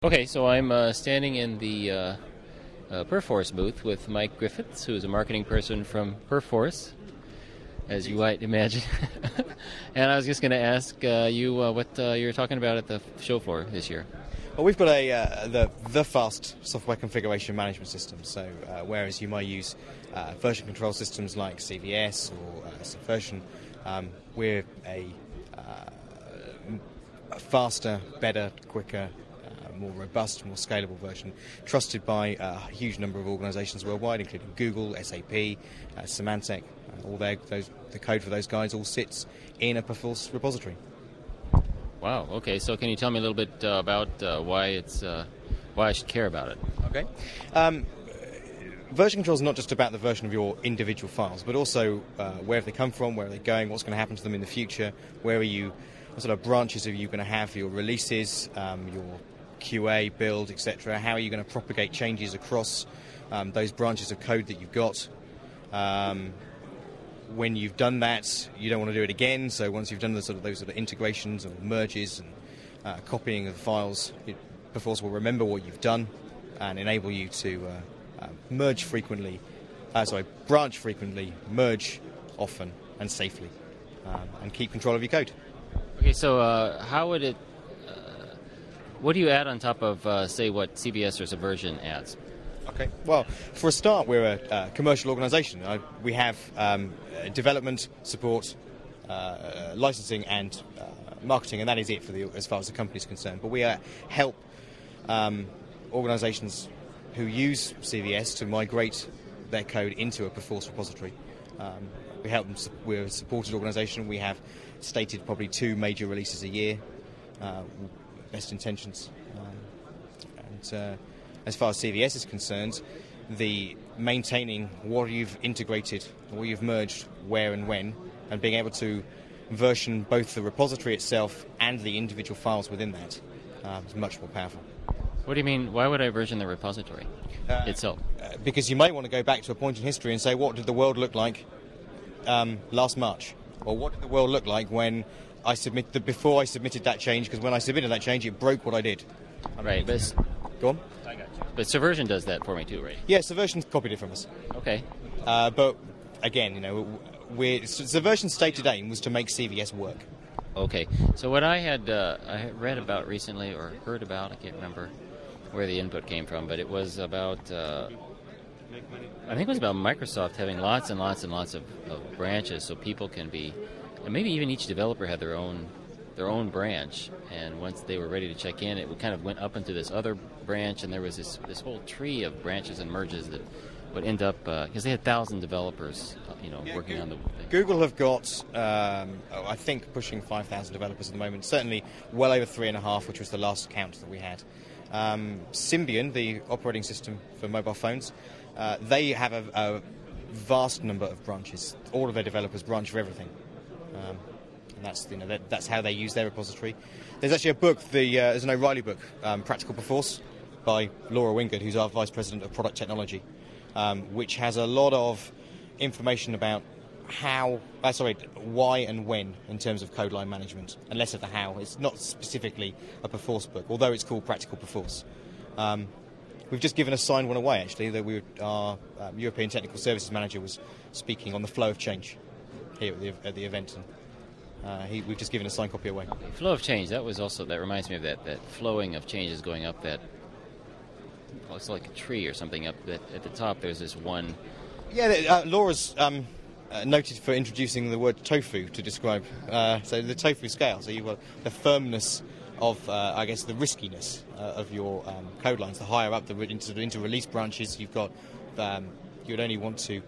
Okay, so I'm standing in the Perforce booth with Mike Griffiths, who is a marketing person from Perforce, as you might imagine. And I was just going to ask you what you're talking about at the show floor this year. Well, we've got the fast software configuration management system. So whereas you might use version control systems like CVS or Subversion, we're a faster, better, quicker, more robust, more scalable version, trusted by a huge number of organisations worldwide, including Google, SAP, Symantec. The code for those guys all sits in a Perforce repository. Wow. Okay. So can you tell me a little bit about why I should care about it? Okay. Version control is not just about the version of your individual files, but also where have they come from, where are they going, what's going to happen to them in the future, what sort of branches are you going to have for your releases, your QA, build, etc. How are you going to propagate changes across those branches of code that you've got? When you've done that, you don't want to do it again. So once you've done those sort of integrations or merges and copying of files, Perforce will remember what you've done and enable you to branch frequently, merge often and safely, and keep control of your code. Okay, so how would it? What do you add on top of, say, what CVS or Subversion adds? Okay. Well, for a start, we're a commercial organisation. We have development, support, licensing, and marketing, and that is it as far as the company is concerned. But we help organisations who use CVS to migrate their code into a Perforce repository. We help them. We're a supported organisation. We have stated probably 2 major releases a year. Best intentions. And as far as CVS is concerned, the maintaining what you've integrated, what you've merged, where and when, and being able to version both the repository itself and the individual files within that is much more powerful. What do you mean? Why would I version the repository itself? Because you may want to go back to a point in history and say, what did the world look like last March? Or what did the world look like when before I submitted that change? Because when I submitted that change, it broke what I did. Right, but go on. I got you. But Subversion does that for me too, right? Yeah, Subversion copied it from us. Okay. But again, Subversion's stated aim was to make CVS work. Okay. So what I had read about recently, or heard about, I can't remember where the input came from, but it was about, I think it was about Microsoft having lots and lots and lots of branches, so people can be, and maybe even each developer had their own branch, and once they were ready to check in, it kind of went up into this other branch, and there was this whole tree of branches and merges that would end up, because they had 1,000 developers, working on the thing. Google have got, I think, pushing 5,000 developers at the moment, certainly well over 3.5, which was the last count that we had. Symbian, the operating system for mobile phones, they have a vast number of branches. All of their developers branch for everything. And that's how they use their repository. There's actually a book, there's an O'Reilly book, Practical Perforce, by Laura Wingard, who's our Vice President of Product Technology, which has a lot of information about why and when in terms of code line management, and less of the how. It's not specifically a Perforce book, although it's called Practical Perforce. We've just given a signed one away, actually, that our European Technical Services Manager was speaking on the flow of change here at the event. And we've just given a signed copy away. Flow of change, that reminds me of that flowing of changes going up that, it's like a tree or something up that at the top there's this one. Yeah, Laura's noted for introducing the word tofu to describe, so the tofu scale, so you've got the firmness of, the riskiness of your code lines. The higher up into release branches, you've got, you would only want to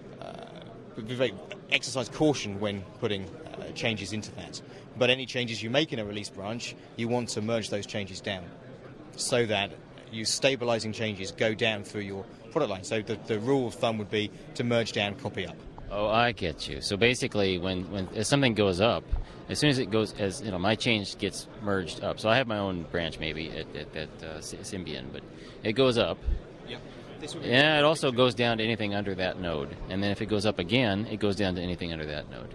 exercise caution when putting changes into that. But any changes you make in a release branch, you want to merge those changes down so that your stabilizing changes go down through your product line. So the rule of thumb would be to merge down, copy up. Oh, I get you. So basically, as something goes up, as soon as it goes, my change gets merged up. So I have my own branch maybe at Symbian, but it goes up. Yep. Yeah, it also goes down to anything under that node. And then if it goes up again, it goes down to anything under that node.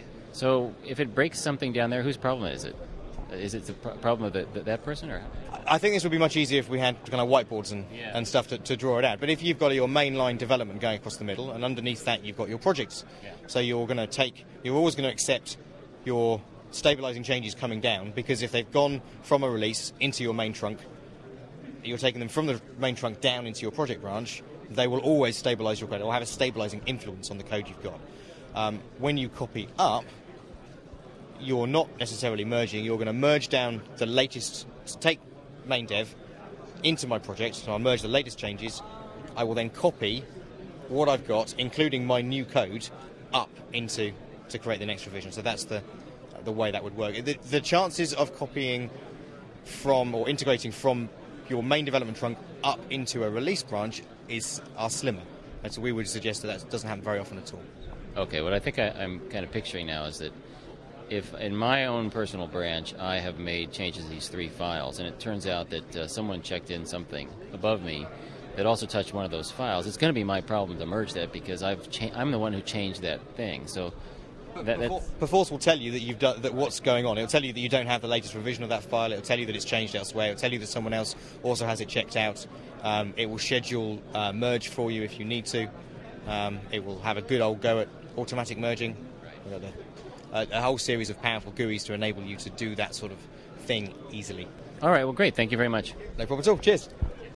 So if it breaks something down there, whose problem is it? Is it the problem of that person? Or I think this would be much easier if we had kind of whiteboards and stuff to draw it out. But if you've got your mainline development going across the middle, and underneath that you've got your projects, so you're always going to accept your stabilizing changes coming down, because if they've gone from a release into your main trunk, you're taking them from the main trunk down into your project branch, they will always stabilize your code. It will have a stabilizing influence on the code you've got. When you copy up, you're not necessarily merging. You're going to merge down the latest, take main dev into my project, so I'll merge the latest changes. I will then copy what I've got, including my new code, up to create the next revision. So that's the way that would work. The chances of copying from or integrating from your main development trunk up into a release branch are slimmer. And so we would suggest that doesn't happen very often at all. Okay, what I think I'm kind of picturing now is that if in my own personal branch I have made changes to these 3 files, and it turns out that someone checked in something above me that also touched one of those files, it's going to be my problem to merge that, because I'm the one who changed that thing. So Perforce will tell you that you've done that. What's going on? It'll tell you that you don't have the latest revision of that file. It'll tell you that it's changed elsewhere. It'll tell you that someone else also has it checked out. It will schedule merge for you if you need to. It will have a good old go at automatic merging. A whole series of powerful GUIs to enable you to do that sort of thing easily. All right, well, great. Thank you very much. No problem at all. Cheers.